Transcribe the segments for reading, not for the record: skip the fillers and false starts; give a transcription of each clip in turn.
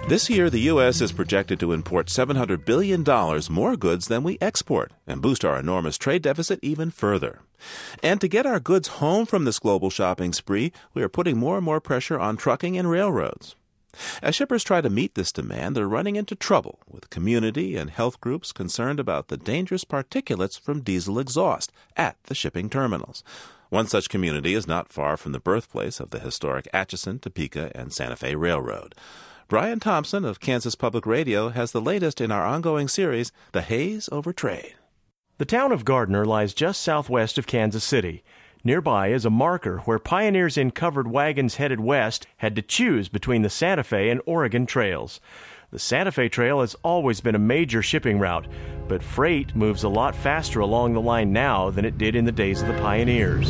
This year, the U.S. is projected to import $700 billion more goods than we export and boost our enormous trade deficit even further. And to get our goods home from this global shopping spree, we are putting more and more pressure on trucking and railroads. As shippers try to meet this demand, they're running into trouble with community and health groups concerned about the dangerous particulates from diesel exhaust at the shipping terminals. One such community is not far from the birthplace of the historic Atchison, Topeka, and Santa Fe Railroad. Brian Thompson of Kansas Public Radio has the latest in our ongoing series, The Haze Over Trade. The town of Gardner lies just southwest of Kansas City. Nearby is a marker where pioneers in covered wagons headed west had to choose between the Santa Fe and Oregon trails. The Santa Fe Trail has always been a major shipping route, but freight moves a lot faster along the line now than it did in the days of the pioneers.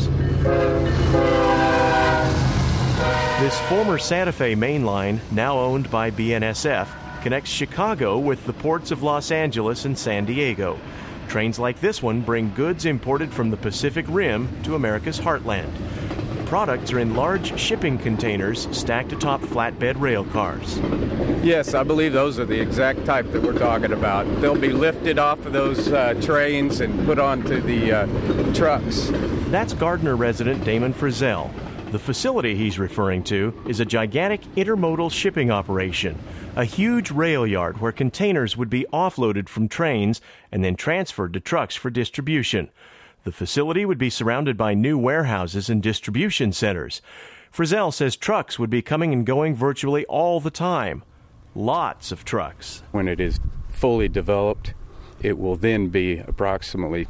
This former Santa Fe main line, now owned by BNSF, connects Chicago with the ports of Los Angeles and San Diego. Trains like this one bring goods imported from the Pacific Rim to America's heartland. The products are in large shipping containers stacked atop flatbed rail cars. Yes, I believe those are the exact type that we're talking about. They'll be lifted off of those trains and put onto the trucks. That's Gardner resident Damon Frizzell. The facility he's referring to is a gigantic intermodal shipping operation, a huge rail yard where containers would be offloaded from trains and then transferred to trucks for distribution. The facility would be surrounded by new warehouses and distribution centers. Frizzell says trucks would be coming and going virtually all the time. Lots of trucks. When it is fully developed, it will then be approximately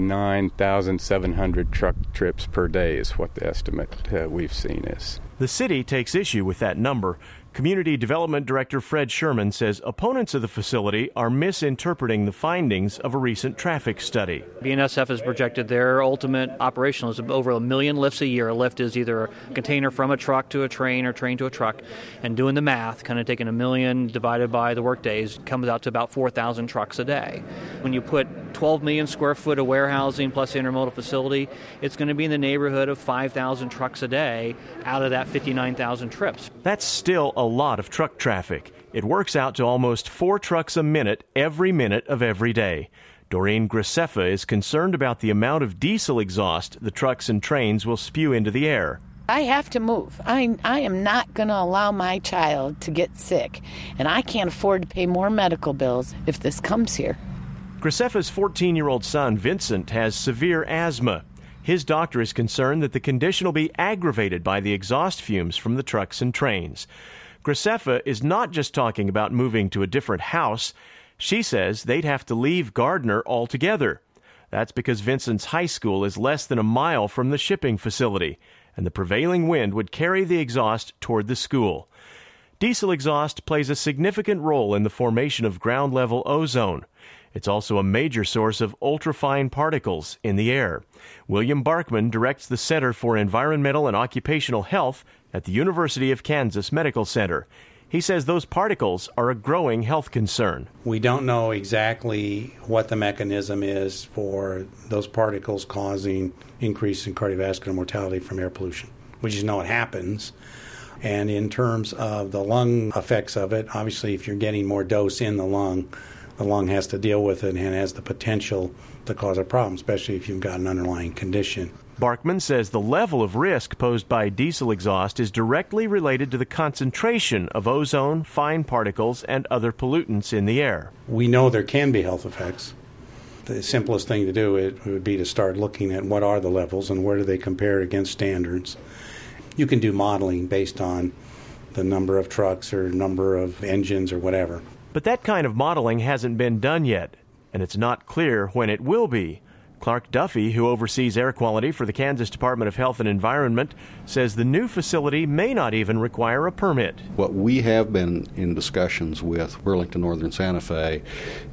59,700 truck trips per day is what the estimate we've seen is. The city takes issue with that number. Community Development Director Fred Sherman says opponents of the facility are misinterpreting the findings of a recent traffic study. BNSF has projected their ultimate operational is over 1 million lifts a year. A lift is either a container from a truck to a train or train to a truck. And doing the math, kind of taking 1 million divided by the work days, comes out to about 4,000 trucks a day. When you put 12 million square foot of warehousing plus the intermodal facility, it's going to be in the neighborhood of 5,000 trucks a day out of that 59,000 trips. That's still a lot of truck traffic. It works out to almost 4 trucks a minute every minute of every day. Doreen Graceffa is concerned about the amount of diesel exhaust the trucks and trains will spew into the air. I have to move. I am not going to allow my child to get sick, and I can't afford to pay more medical bills if this comes here. Graceffa's 14-year-old son, Vincent, has severe asthma. His doctor is concerned that the condition will be aggravated by the exhaust fumes from the trucks and trains. Graceffa is not just talking about moving to a different house. She says they'd have to leave Gardner altogether. That's because Vincent's high school is less than a mile from the shipping facility, and the prevailing wind would carry the exhaust toward the school. Diesel exhaust plays a significant role in the formation of ground-level ozone. It's also a major source of ultrafine particles in the air. William Barkman directs the Center for Environmental and Occupational Health at the University of Kansas Medical Center. He says those particles are a growing health concern. We don't know exactly what the mechanism is for those particles causing increase in cardiovascular mortality from air pollution. We just know it happens. And in terms of the lung effects of it, obviously if you're getting more dose in the lung has to deal with it and has the potential to cause a problem, especially if you've got an underlying condition. Barkman says the level of risk posed by diesel exhaust is directly related to the concentration of ozone, fine particles, and other pollutants in the air. We know there can be health effects. The simplest thing to do it would be to start looking at what are the levels and where do they compare against standards. You can do modeling based on the number of trucks or number of engines or whatever. But that kind of modeling hasn't been done yet, and it's not clear when it will be. Clark Duffy, who oversees air quality for the Kansas Department of Health and Environment, says the new facility may not even require a permit. What we have been in discussions with Burlington Northern Santa Fe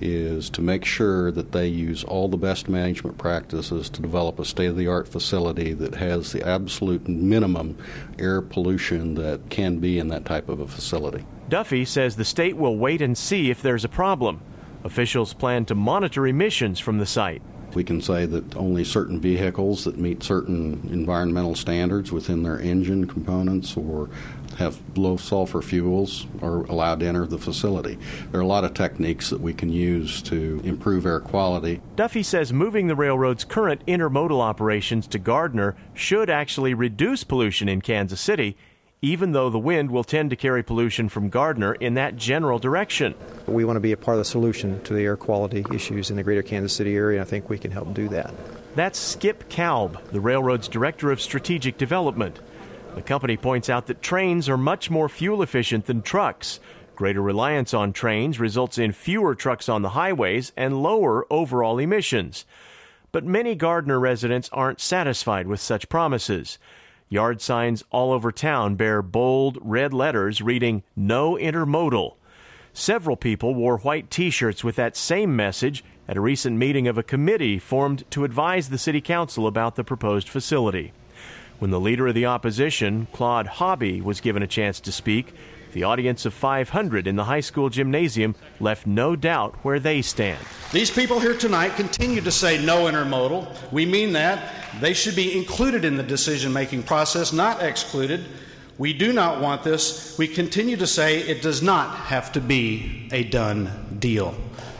is to make sure that they use all the best management practices to develop a state-of-the-art facility that has the absolute minimum air pollution that can be in that type of a facility. Duffy says the state will wait and see if there's a problem. Officials plan to monitor emissions from the site. We can say that only certain vehicles that meet certain environmental standards within their engine components or have low sulfur fuels are allowed to enter the facility. There are a lot of techniques that we can use to improve air quality. Duffy says moving the railroad's current intermodal operations to Gardner should actually reduce pollution in Kansas City, even though the wind will tend to carry pollution from Gardner in that general direction. We want to be a part of the solution to the air quality issues in the greater Kansas City area, and I think we can help do that. That's Skip Kalb, the railroad's Director of Strategic Development. The company points out that trains are much more fuel efficient than trucks. Greater reliance on trains results in fewer trucks on the highways and lower overall emissions. But many Gardner residents aren't satisfied with such promises. Yard signs all over town bear bold red letters reading, "No Intermodal." Several people wore white T-shirts with that same message at a recent meeting of a committee formed to advise the City Council about the proposed facility. When the leader of the opposition, Claude Hobby, was given a chance to speak, the audience of 500 in the high school gymnasium left no doubt where they stand. These people here tonight continue to say no intermodal. We mean that. They should be included in the decision-making process, not excluded. We do not want this. We continue to say it does not have to be a done deal.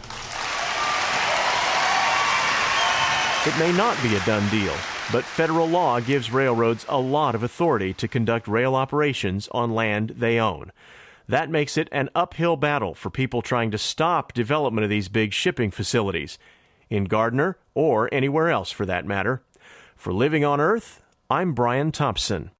It may not be a done deal, but federal law gives railroads a lot of authority to conduct rail operations on land they own. That makes it an uphill battle for people trying to stop development of these big shipping facilities, in Gardner or anywhere else for that matter. For Living on Earth, I'm Brian Thompson.